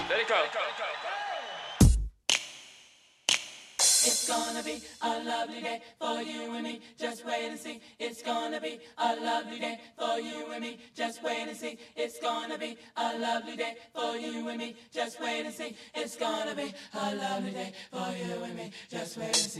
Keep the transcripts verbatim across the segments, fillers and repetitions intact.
Let it go. It's gonna be a lovely day for you and me. Just wait and see. It's gonna be a lovely day for you and me. Just wait and see. It's gonna be a lovely day for you and me. Just wait and see. It's gonna be a lovely day for you and me. Just wait and see.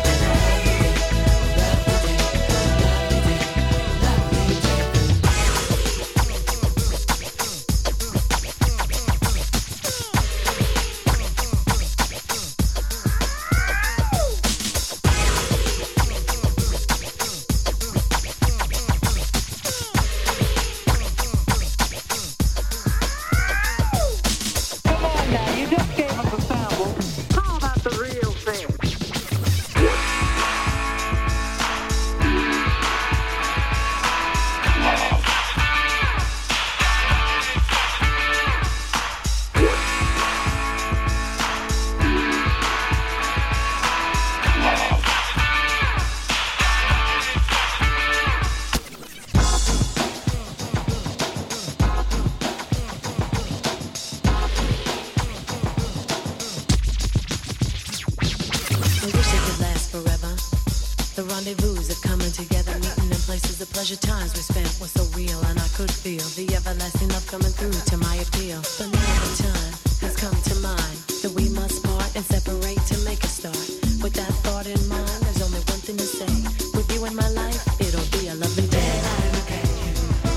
Pleasure times we spent were so real, and I could feel the everlasting love coming through to my appeal. But now the time has come to mind that we must part and separate to make a start. With that thought in mind, there's only one thing to say. With you in my life, it'll be a lovely day. I look at you,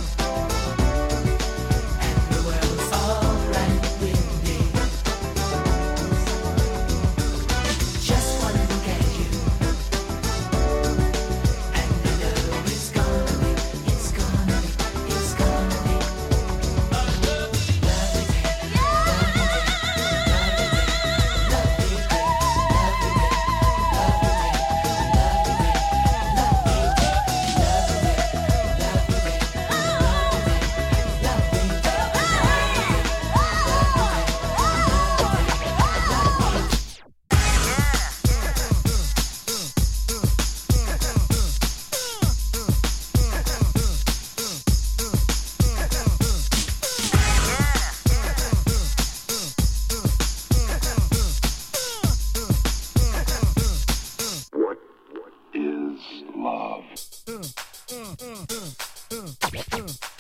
and the world's alright with me. Just one look at you, and you know it's gonna. uh, uh, uh, uh, uh.